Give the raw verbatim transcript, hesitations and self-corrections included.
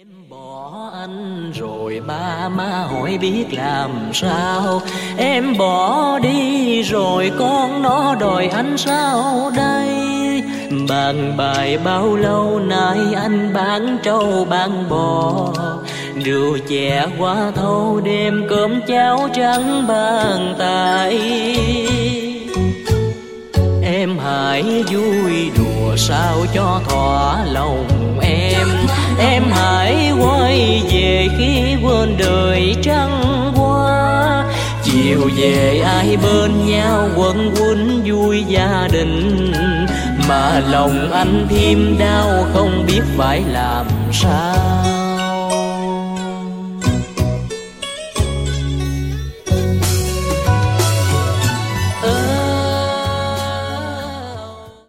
Bỏ anh rồi ba má hỏi biết làm sao. Em bỏ đi rồi con nó đòi anh sao đây. Bàn bài bao lâu nay anh bán trâu bán bò, rượu chè qua thâu đêm cơm cháo trắng bàn tay. Em hãy vui đùa sao cho thỏa lòng em. Em hãy quay về khi quên đời trăng qua. Chiều về ai bên nhau quấn quýt vui gia đình, mà lòng anh thêm đau không biết phải làm sao.